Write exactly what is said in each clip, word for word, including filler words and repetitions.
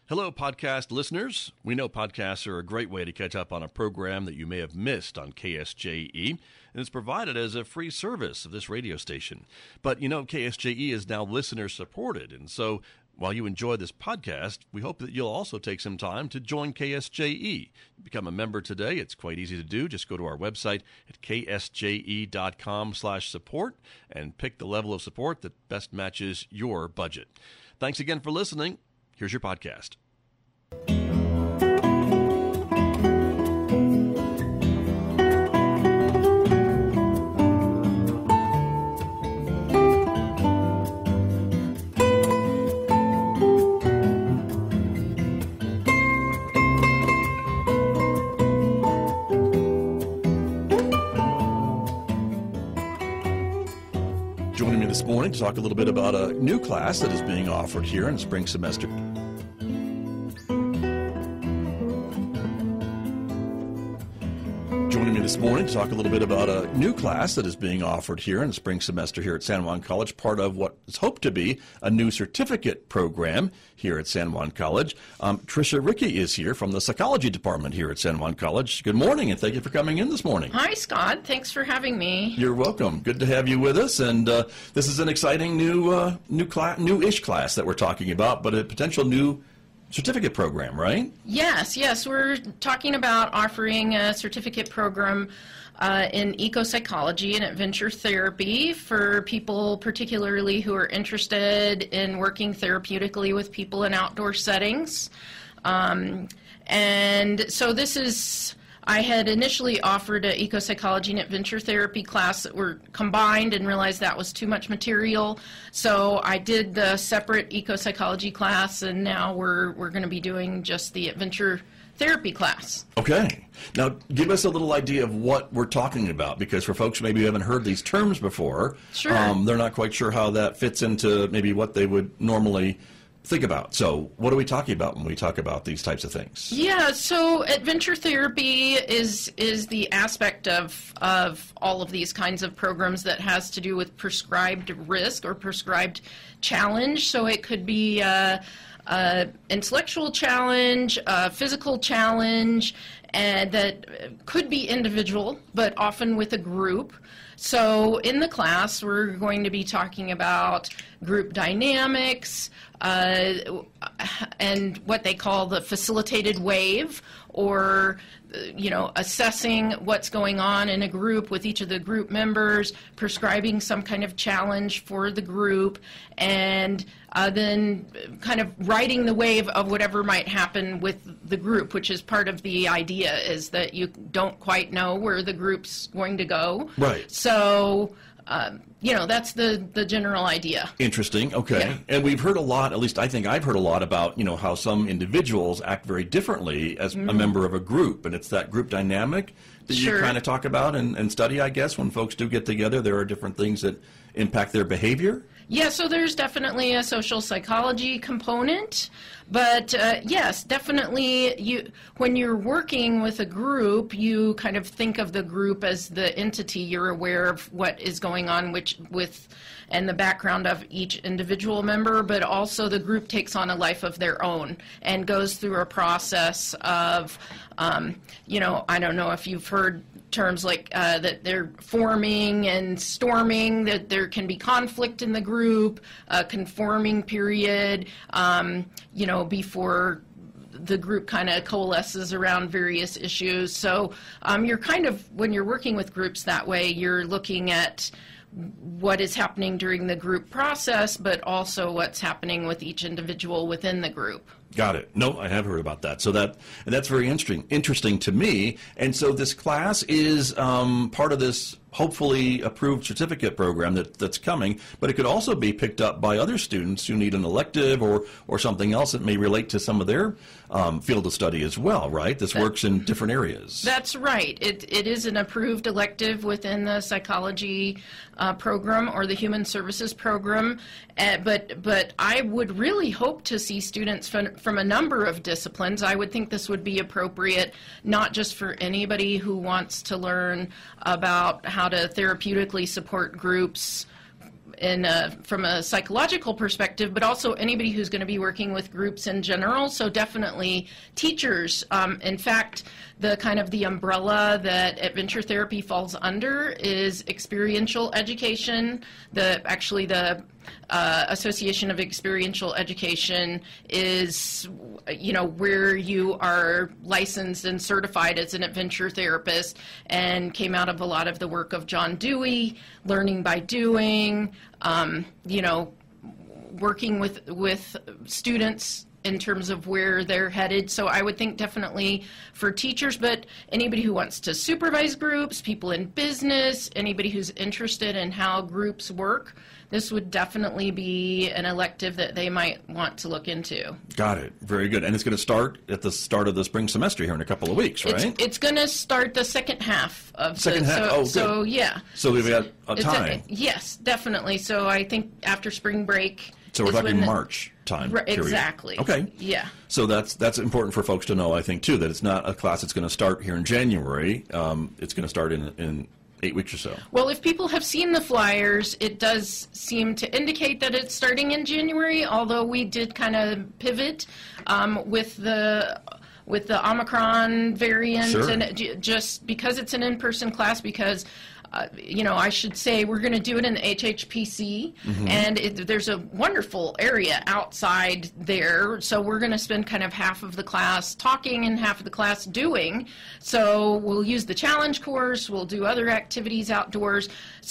Hello, podcast listeners. We know podcasts are a great way to catch up on a program that you may have missed on K S J E, and it's provided as a free service of this radio station. But, you know, K S J E is now listener-supported, and so while you enjoy this podcast, we hope that you'll also take some time to join K S J E. Become a member today. It's quite easy to do. Just go to our website at k s j e dot com slash support and pick the level of support that best matches your budget. Thanks again for listening. Here's your podcast. Joining me this morning to talk a little bit about a new class that is being offered here in the spring semester. Joining me this morning to talk a little bit about a new class that is being offered here in the spring semester here at San Juan College, part of what is hoped to be a new certificate program here at San Juan College. Um, Tricia Rickey is here from the psychology department here at San Juan College. Good morning, and thank you for coming in this morning. Hi, Scott. Thanks for having me. You're welcome. Good to have you with us, and uh, this is an exciting new, uh, new class, new-ish class that we're talking about, but a potential new certificate program, right? Yes, yes. We're talking about offering a certificate program uh, in eco-psychology and adventure therapy for people particularly who are interested in working therapeutically with people in outdoor settings. Um, and so this is... I had initially offered an eco-psychology and adventure therapy class that were combined and realized that was too much material. So I did the separate eco-psychology class, and now we're we're going to be doing just the adventure therapy class. Okay. Now, give us a little idea of what we're talking about, because for folks who maybe haven't heard these terms before, sure. um, they're not quite sure how that fits into maybe what they would normally think about. So what are we talking about when we talk about these types of things? Yeah, so adventure therapy is is the aspect of of all of these kinds of programs that has to do with prescribed risk or prescribed challenge. So it could be a, a intellectual challenge, a physical challenge, and that could be individual, but often with a group. So in the class, we're going to be talking about group dynamics uh, and what they call the facilitated wave, or you know, assessing what's going on in a group with each of the group members, prescribing some kind of challenge for the group, and uh, then kind of riding the wave of whatever might happen with the group, which is part of the idea, is that you don't quite know where the group's going to go. Right. So, um, you know, that's the, the general idea. Interesting. Okay. Yeah. And we've heard a lot, at least I think I've heard a lot about, you know, how some individuals act very differently as mm. a member of a group. And it's that group dynamic that sure. you kind of talk about and, and study, I guess. When folks do get together, there are different things that impact their behavior. Yeah, so there's definitely a social psychology component, but uh, yes, definitely you when you're working with a group, you kind of think of the group as the entity. You're aware of what is going on which, with and the background of each individual member, but also the group takes on a life of their own and goes through a process of, um, you know, I don't know if you've heard terms like uh, that they're forming and storming, that there can be conflict in the group, a conforming period, um, you know, before the group kind of coalesces around various issues. So um, you're kind of, when you're working with groups that way, you're looking at what is happening during the group process, but also what's happening with each individual within the group. Got it. No, I have heard about that. So that and that's very interesting interesting to me. And so this class is um, part of this hopefully approved certificate program that, that's coming, but it could also be picked up by other students who need an elective or, or something else that may relate to some of their um, field of study as well, right? This that, works in different areas. That's right. It, it is an approved elective within the psychology uh, program or the human services program, uh, but, but I would really hope to see students from, from a number of disciplines. I would think this would be appropriate not just for anybody who wants to learn about how to therapeutically support groups in a, from a psychological perspective, but also anybody who's going to be working with groups in general. So definitely teachers. Um, in fact, the kind of the umbrella that Adventure Therapy falls under is experiential education. The actually the uh, Association of Experiential Education is, you know, where you are licensed and certified as an adventure therapist, and came out of a lot of the work of John Dewey, learning by doing, um, you know, working with with students in terms of where they're headed. So I would think definitely for teachers, but anybody who wants to supervise groups, people in business, anybody who's interested in how groups work, this would definitely be an elective that they might want to look into. Got it. Very good. And it's going to start at the start of the spring semester here in a couple of weeks, right? It's, it's going to start the second half of second the, half. So, oh, good. So yeah. So we've got a time. A, yes, definitely. So I think after spring break. So we're talking when, March time. Right, exactly. Okay. Yeah. So that's that's important for folks to know, I think, too, that it's not a class that's going to start here in January. Um, it's going to start in in eight weeks or so. Well, if people have seen the flyers, it does seem to indicate that it's starting in January, although we did kind of pivot um, with the with the Omicron variant, sure. and it, just because it's an in-person class, because Uh, you know, I should say we're going to do it in the H H P C, mm-hmm. and it, there's a wonderful area outside there, so we're going to spend kind of half of the class talking and half of the class doing. So we'll use the challenge course, we'll do other activities outdoors.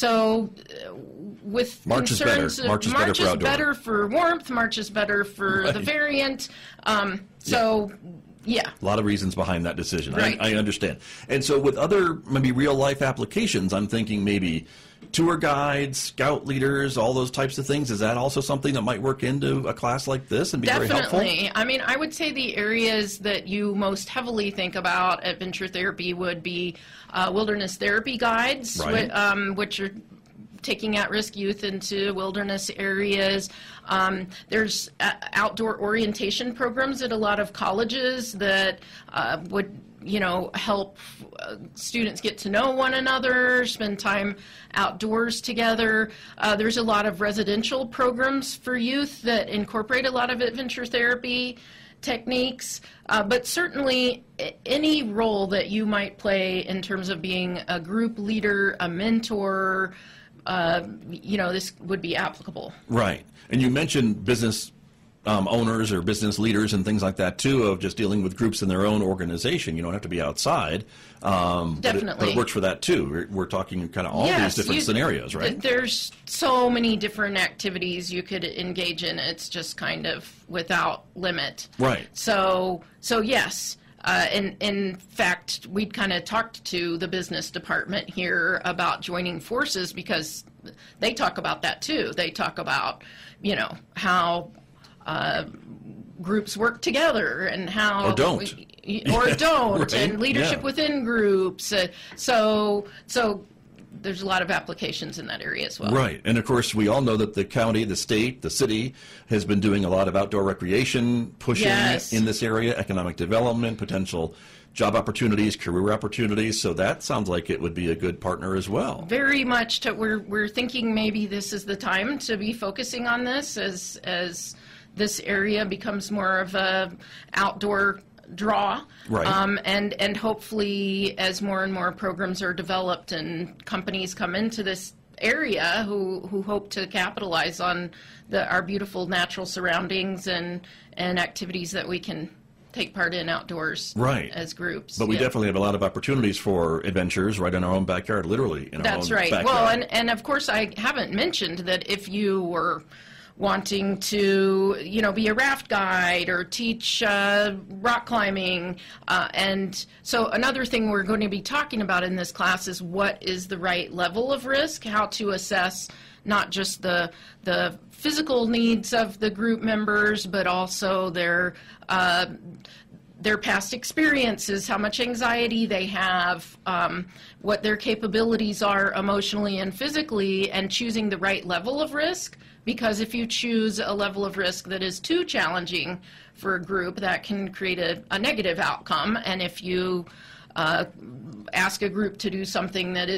So uh, with March concerns, is better. March is March better for is outdoor. better for warmth, March is better for right. the variant. Um, so... Yeah. Yeah. A lot of reasons behind that decision. Right. I, I understand. And so with other maybe real-life applications, I'm thinking maybe tour guides, scout leaders, all those types of things. Is that also something that might work into a class like this and be Definitely. very helpful? Definitely. I mean, I would say the areas that you most heavily think about adventure therapy would be uh, wilderness therapy guides, right. wh- um, which are taking at-risk youth into wilderness areas. Um, there's uh, outdoor orientation programs at a lot of colleges that uh, would, you know, help uh, students get to know one another, spend time outdoors together. Uh, there's a lot of residential programs for youth that incorporate a lot of adventure therapy techniques, uh, but certainly any role that you might play in terms of being a group leader, a mentor, Uh, you know, this would be applicable. Right. And you mentioned business um, owners or business leaders and things like that, too, of just dealing with groups in their own organization. You don't have to be outside. Um, Definitely. But it, but it works for that, too. We're, we're talking kind of all yes, these different you, scenarios, right? Th- there's so many different activities you could engage in. It's just kind of without limit. Right. So, so yes. Uh, in, in fact, we'd kind of talked to the business department here about joining forces because they talk about that too. They talk about, you know, how uh, groups work together and how... Or don't. We, or don't, right. and leadership yeah. within groups. Uh, so, so there's a lot of applications in that area as well. Right. And, of course, we all know that the county, the state, the city has been doing a lot of outdoor recreation pushing yes. in this area, economic development, potential job opportunities, career opportunities. So that sounds like it would be a good partner as well. Very much. To, we're, we're thinking maybe this is the time to be focusing on this as, as this area becomes more of a outdoor draw, right. um, and and hopefully as more and more programs are developed and companies come into this area who who hope to capitalize on the our beautiful natural surroundings and and activities that we can take part in outdoors, right. as groups. But we yeah. definitely have a lot of opportunities for adventures right in our own backyard, literally in our That's own right. backyard. Well, and and of course I haven't mentioned that if you were wanting to, you know, be a raft guide or teach uh, rock climbing. Uh, and so another thing we're going to be talking about in this class is what is the right level of risk, how to assess not just the the physical needs of the group members, but also their uh, their past experiences, how much anxiety they have, um, what their capabilities are emotionally and physically, and choosing the right level of risk. Because if you choose a level of risk that is too challenging for a group, that can create a, a negative outcome. And if you uh, ask a group to do something that is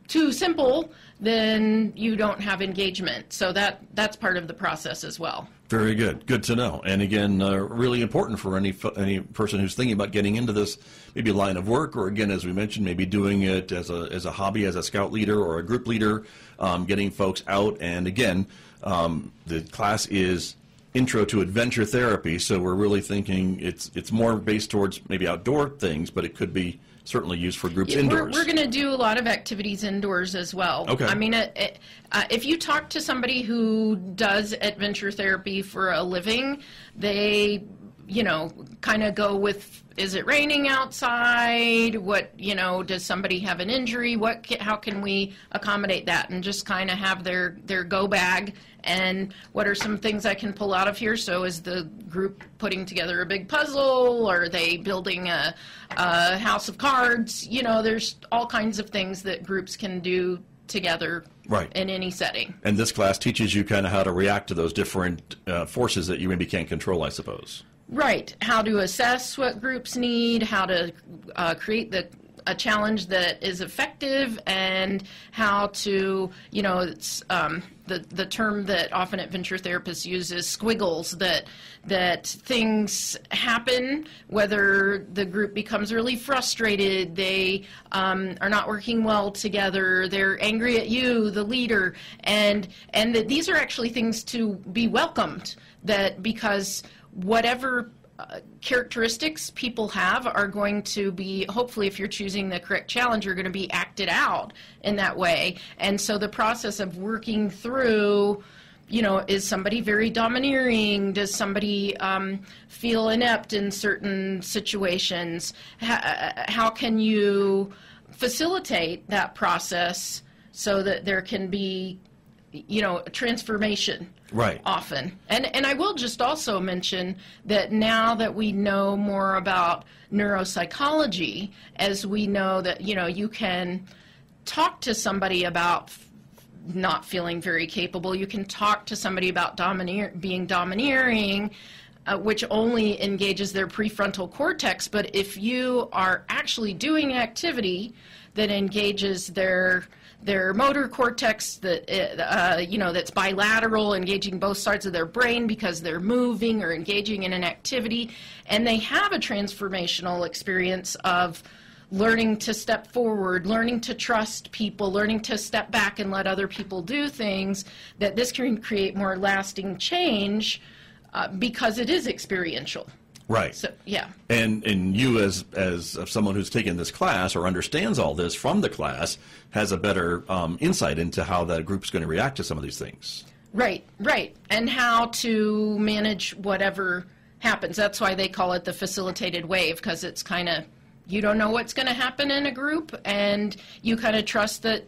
too simple, then you don't have engagement. So that that's part of the process as well. Very good. Good to know. And again, uh, really important for any any person who's thinking about getting into this, maybe line of work, or again, as we mentioned, maybe doing it as a as a hobby, as a scout leader or a group leader, um, getting folks out. And again, um, the class is Intro to Adventure Therapy, so we're really thinking it's it's more based towards maybe outdoor things, but it could be certainly used for groups yeah, indoors. We're, we're going to do a lot of activities indoors as well. Okay. I mean, it, it, uh, if you talk to somebody who does adventure therapy for a living, they, you know, kind of go with, is it raining outside? What, you know, does somebody have an injury? What, how can we accommodate that? And just kind of have their, their go bag. And what are some things I can pull out of here? So is the group putting together a big puzzle? Or are they building a, a house of cards? You know, there's all kinds of things that groups can do together right. in any setting. And this class teaches you kind of how to react to those different uh, forces that you maybe can't control, I suppose. Right. How to assess what groups need, how to uh, create the a challenge that is effective, and how to, you know, it's um, the the term that often adventure therapists use is squiggles, that that things happen, whether the group becomes really frustrated, they um, are not working well together, they're angry at you, the leader, and and that these are actually things to be welcomed, that because whatever Uh, characteristics people have are going to be, hopefully if you're choosing the correct challenge, you're going to be acted out in that way. And so the process of working through, you know, is somebody very domineering? Does somebody um, feel inept in certain situations? H- how can you facilitate that process so that there can be, you know, transformation? Right. Often. And and I will just also mention that now that we know more about neuropsychology, as we know that, you know, you can talk to somebody about f- not feeling very capable, you can talk to somebody about domineer- being domineering, uh, which only engages their prefrontal cortex, but if you are actually doing activity that engages their their motor cortex, that uh, you know, that's bilateral, engaging both sides of their brain because they're moving or engaging in an activity, and they have a transformational experience of learning to step forward, learning to trust people, learning to step back and let other people do things, that this can create more lasting change uh, because it is experiential. Right. So, yeah. And and you as as someone who's taken this class or understands all this from the class has a better um, insight into how that group's going to react to some of these things. Right, right. And how to manage whatever happens. That's why they call it the facilitated wave, because it's kind of, you don't know what's going to happen in a group, and you kind of trust that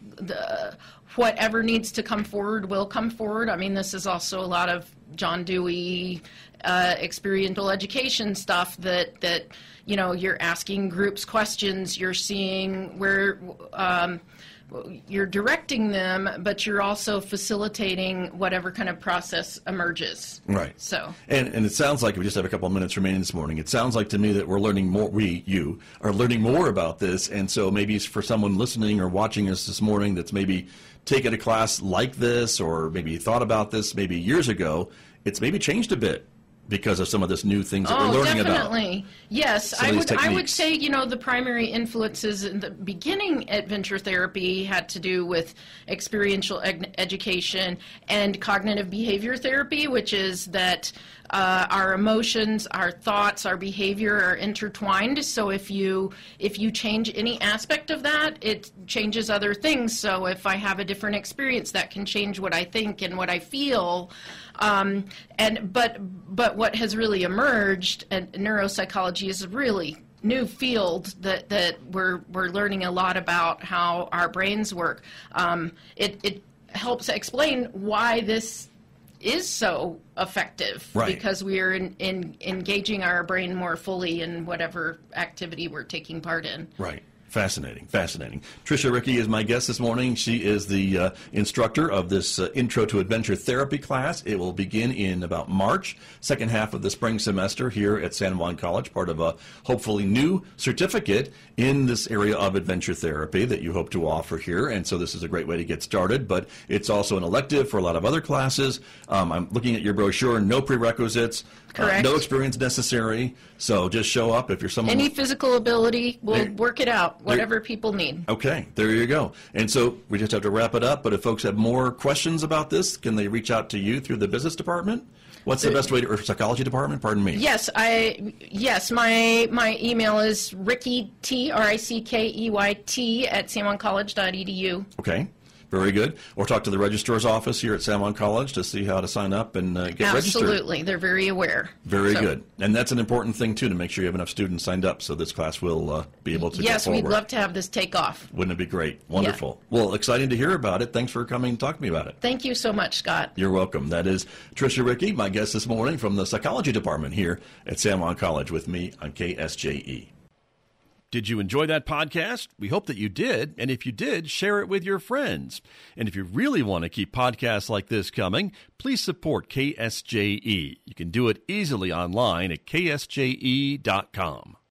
the whatever needs to come forward will come forward. I mean, this is also a lot of John Dewey uh, experiential education stuff that, that, you know, you're asking groups questions, you're seeing where um, you're directing them, but you're also facilitating whatever kind of process emerges. Right. So. And and it sounds like, we just have a couple of minutes remaining this morning, it sounds like to me that we're learning more, we, you, are learning more about this, and so maybe it's for someone listening or watching us this morning that's maybe taken a class like this, or maybe thought about this maybe years ago, it's maybe changed a bit because of some of this new things that oh, we're learning definitely. about. Definitely. Yes, Some I of these would I would techniques. say, you know, the primary influences in the beginning adventure therapy had to do with experiential ed- education and cognitive behavior therapy, which is that uh, our emotions, our thoughts, our behavior are intertwined. So if you if you change any aspect of that, it changes other things. So if I have a different experience, that can change what I think and what I feel. Um, and but but what has really emerged, and neuropsychology is a really new field that, that we're we're learning a lot about how our brains work. Um, it it helps explain why this is so effective, right. because we are in, in engaging our brain more fully in whatever activity we're taking part in. Right. Fascinating, fascinating. Tricia Rickey is my guest this morning. She is the uh, instructor of this uh, Intro to Adventure Therapy class. It will begin in about March, second half of the spring semester here at San Juan College, part of a hopefully new certificate in this area of adventure therapy that you hope to offer here. And so this is a great way to get started, but it's also an elective for a lot of other classes. Um, I'm looking at your brochure, no prerequisites, Correct. Uh, no experience necessary. So just show up if you're someone. Any physical ability, we'll There- work it out, whatever people need. Okay, there you go. And so we just have to wrap it up, but if folks have more questions about this, can they reach out to you through the business department? What's the best way to, or psychology department, pardon me? Yes, I yes, my my email is Rickey T R I C K E Y T at san juan college dot e d u. Okay, very good. Or talk to the registrar's office here at San Juan College to see how to sign up and uh, get registered. Absolutely, they're very aware. Very So, good. And that's an important thing, too, to make sure you have enough students signed up so this class will uh, be able to Yes, get forward. we'd love to have this take off. Wouldn't it be great? Wonderful. Well, exciting to hear about it. Thanks for coming and talking to me about it. Thank you so much, Scott. You're welcome. That is Tricia Rickey, my guest this morning from the psychology department here at San Juan College with me on K S J E. Did you enjoy that podcast? We hope that you did. And if you did, share it with your friends. And if you really want to keep podcasts like this coming, please support K S J E. You can do it easily online at k s j e dot com.